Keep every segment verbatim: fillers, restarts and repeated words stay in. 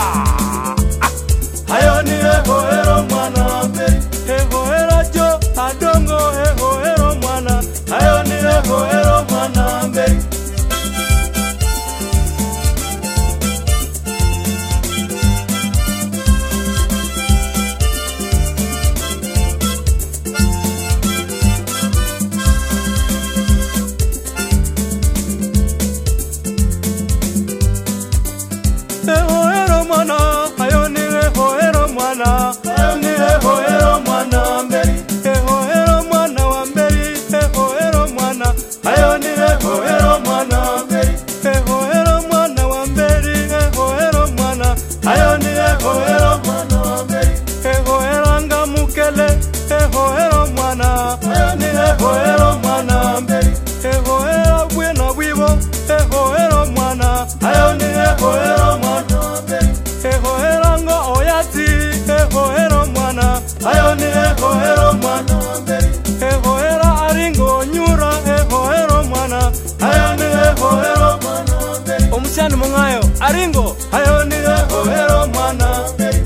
Hayo ni ehoero mwana wa mberi. Ehoera jo adongo ehoero mwana. Hayo ni ehoero mwana wa mberi. Ehoero mwana, hayo ni ehoero mwana. Hayo ni ehoero mwana wa mberi. Ehoero mwana wa mberi. Ehoero mwana, hayo ni ehoero mwana wa mberi. Ehoero mwana wa mberi. Ehoero mwana, hayo ni ehoero mwana wa mberi. Ehoeranga mukele. Ehoero mwana, hayo ni ehoero mwana wa mberi. Ehoera bwena bwibo. Ehoero mwana, hayo ni ehoero mwana wa mberi. Ehoera ngo oyati. Ehoero mwana, hayo ni ehoero mwana wa mberi. Ehoera aringo nyura. Ehoero mwana, hayo ni ehoero mwana wa mberi. Omusyani mungayo aringo, hayo ni ehoero mwana wa mberi.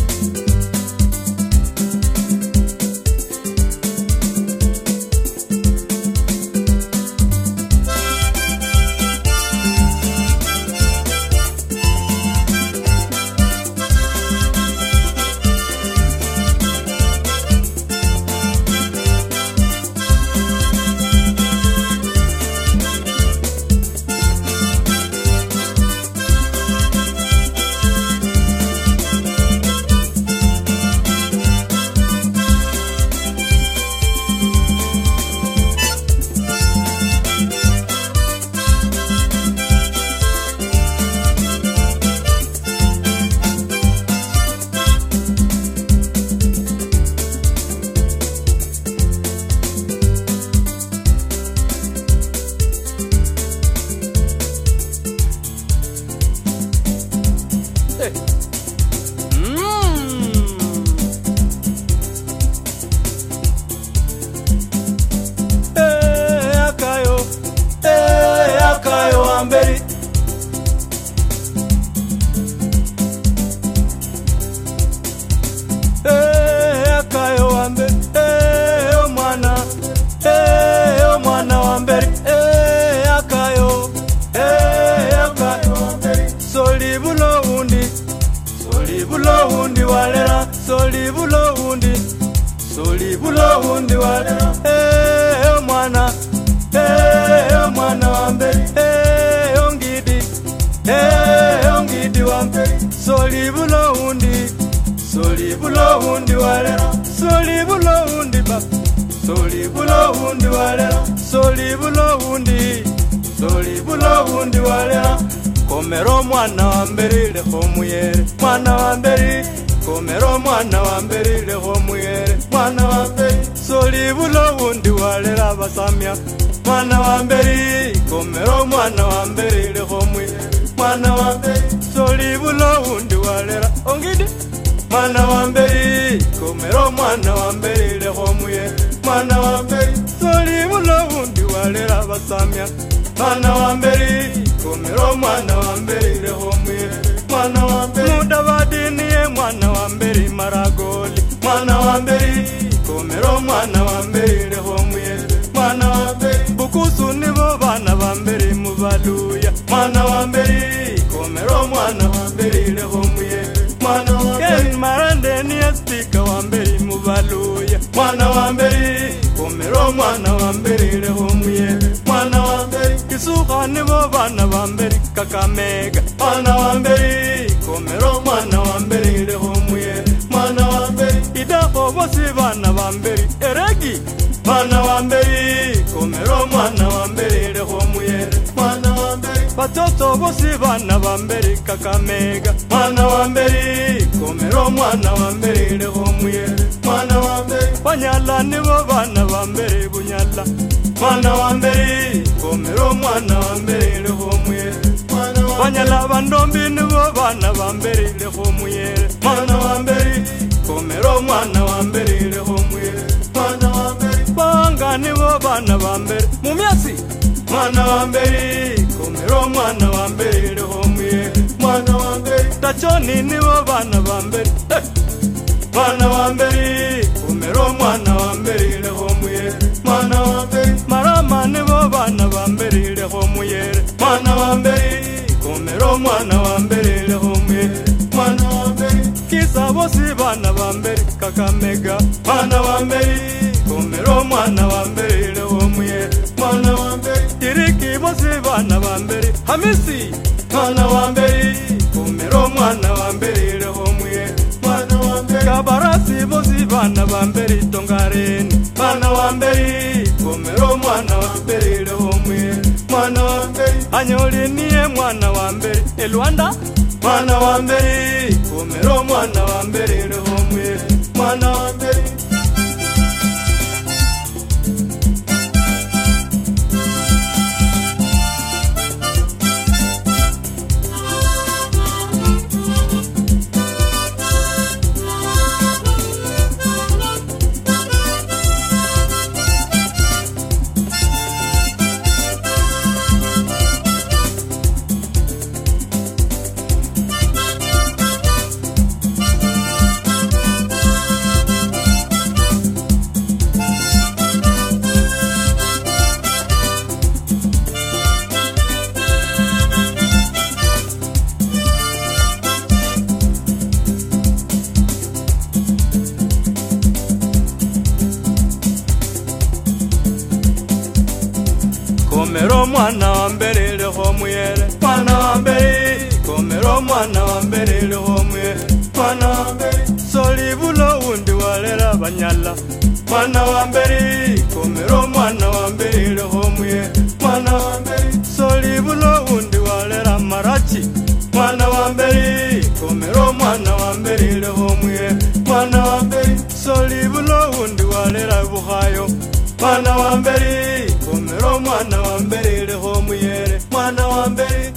Solibulo hundi walera, solibulo hundi, solibulo hundi walera. Eh mwana, eh mwana wa mberi, eh ongidi, eh ongidi wa mberi. Solibulo hundi, solibulo hundi walera, solibulo hundi ba, solibulo hundi walera, solibulo hundi, solibulo hundi walera. Komero mwana wa mberi leho muyere, mwana wa mberi. Komero mwana wa mberi leho muyere, mwana wa mberi. Solibulo hundi walera basamya, mwana wa mberi. Komero mwana wa mberi leho muyere, mwana wa mberi. Solibulo hundi walera ongidi, mwana wa mberi. Komero mwana wa mberi leho muyere, mwana wa mberi. Solibulo hundi walera basamya, mwana wa mberi. Komero mwana wa mberi leho muyere, mwana wa mberi. Mudavadini ye mwana wa mberi maragoli, mwana wa mberi. Komero mwana wa mberi leho muyere, mwana wa mberi. Bukusu nibo bana wa mberi mubaluya, mwana wa mberi. Komero mwana wa mberi leho muyere, mwana wa mberi. Ken marande ni estika wa mberi mubaluya, mwana wa mberi. Komero mwana wa mberi leho muyere, mwana wa mberi. Kisuka nibo bana wa mberi Kakamega, mwana wa mberi. Komero mwana wa mberi leho muyere, mwana wa mberi. Idaho bosi bana wa mberi Eregi, mwana wa mberi. Komero mwana wa mberi leho muyere, mwana wa mberi. Batoto bosi bana wa mberi Kakamega, mwana wa mberi. Komero mwana wa mberi leho muyere, mwana wa mberi. Banyala nibo bana wa mberi Bunyala, mwana wa mberi. Komero mwana wa mberi leho muyere, mwana wa Banyala bandombi nibo bana wa mberi leho muyere, mwana wa mberi. Komero mwana wa mberi leho muyere, mwana wa mberi. Banga nibo bana wa mberi Mumyasi, mwana wa mberi. Komero mwana wa mberi leho muyere, mwana wa mberi. tachoni nibo bana bambere mwana wambere kumero mwana wambere leho muyere mwana wambere marama nibo bana bambere leho muyere mwana wambere kumero mwana wambere leho muyere mwana wambere kisa bosi bana bambere Kakamega mwana wambere kumero mwana wambere leho muyere mwana wambere Tiriki bosi bana bambere Hamisi mwana wambere kumero mwana wambere leho muyere mwana wambere Kabarasi bosi bana bambere Tongareni mwana wambere kumero mwana wambere leho muyere mwana wambere Anyoli niye mwana wambere Elwanda mwana wambere kumero mwana wambere leho muyere mwana wambere Komero mwana wambere leho muyere mwana wambere Komero mwana wambere leho muyere mwana wambere Solibulo undi walera banyala mwana wambere Komero mwana wambere leho muyere mwana wambere Solibulo undi walera Marachi mwana wambere Komero mwana wambere leho muyere mwana wambere Solibulo undi walera Buhayo mwana wambere Komero mwana wambere leho muyere mwana wambere